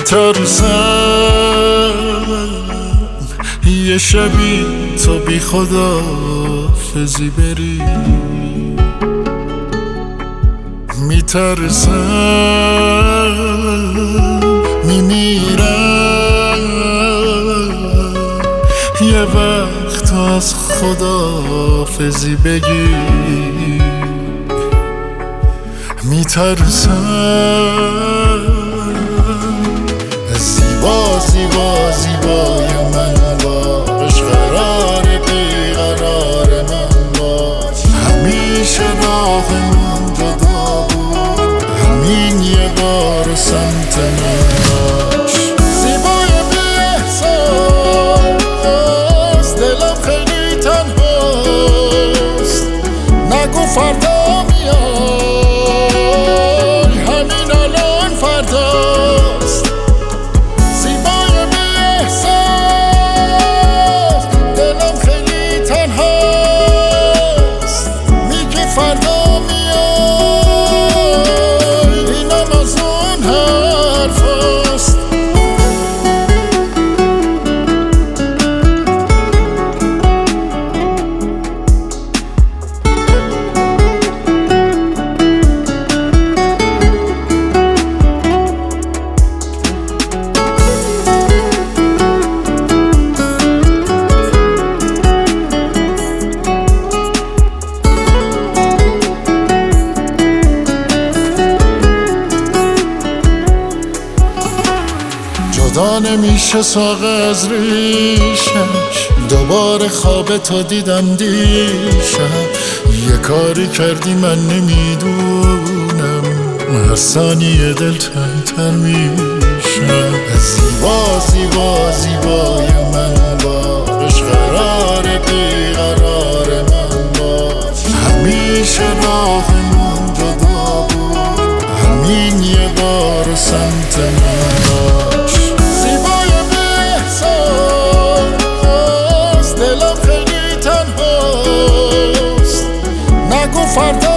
میترسم یه شبی تو بی خداحافظی بری، میترسم میمیرم یه وقت از خداحافظی بگی، میترسم زیبا زیبا زیبای من باش، قرار بیقرار من باش، همیشه راهمون جدا بود، همین یه بار سمت من باش. زیبای بی احساس، دلم خیلی تنهاست، نگو فردا میای، همین الان فرداست. زیبای بی احساس، دلم خیلی تنهاست، میگی فردا میای، اینم از اون حرفاست. جدا نمیشه ساق از ریشش، دوباره خواب تو دیدم دیشب، یه کاری کردی من نمیدونم، هر ثانیه دل تنگ‌تر میشم. زیبا زیبا زیبای من باش، قرار بیقرار من باش، همیشه راهمون جدا بود، همین یه بار سمت من باش. زیبای بی احساس، دلم خیلی تنهاست، نگو فردا